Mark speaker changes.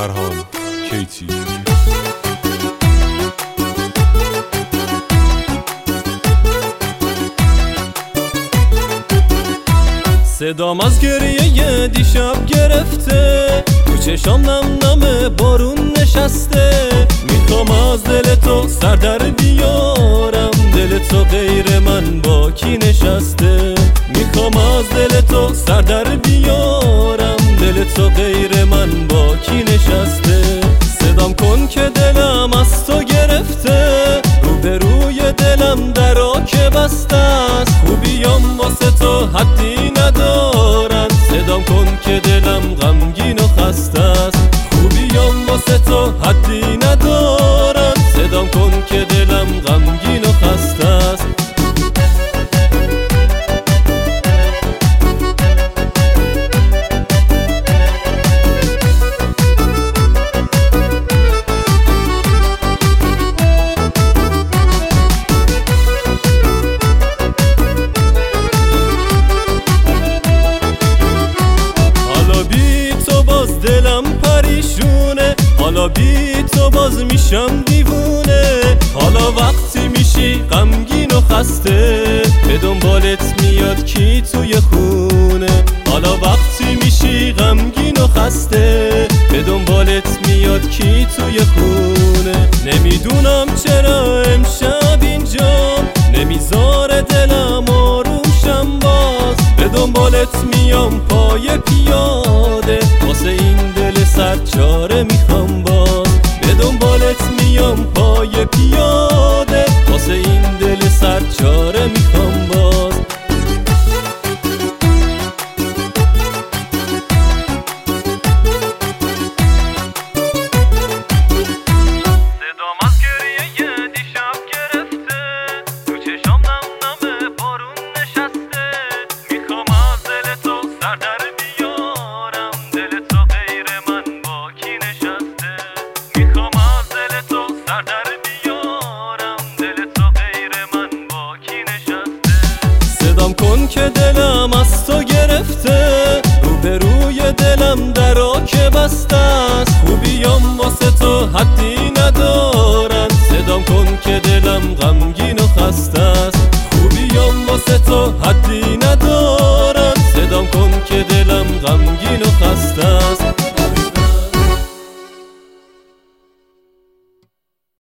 Speaker 1: فرهان کیتی.
Speaker 2: صدام از گریه دیشب گرفته، تو چشام نم نم بارون نشسته. میخوام از دل تو سر در بیارم، دل تو غیر من با کی نشسته. میخوام از دل تو سر در بیارم، دل تو غیر من با کی نشسته. صدام کن که دلم از تو گرفته، روبروی دلم درا که بسته است. خوبیام واسه تو حدی ندارن، صدام کن که دلم غمگین و خسته است. خوبیام واسه تو حدی ندارن، صدام کن که دلم غمگین و خسته است. دلم پریشونه، حالا بی تو باز میشم دیوونه. حالا وقتی میشی غمگین و خسته، به دنبالت میاد کی توی خونه. حالا وقتی میشی غمگین و خسته، به دنبالت میاد کی توی خونه. نمیدونم چرا امشب اینجا نمیذاره دلم آرومشم، باز به دنبالت میام پای پیاده. واسه این دل سرچاره میخوام باز، به دنبالت میام پای پیاده. واسه این دل سرچاره میخوام باز. صدام از گریه دیشب گرفته، تو چشام نم نم بارون نشسته. میخوام از دل تو سر در بیارم، دل تو غیر من با کی نشسته. میخوام از دل تو سر در بیارم، دل تو غیر من با کی نشسته. صدام کن که دلم از تو گرفته، روبروی دلم درا که بسته است. خوبیام واسه تو حدی ندارم،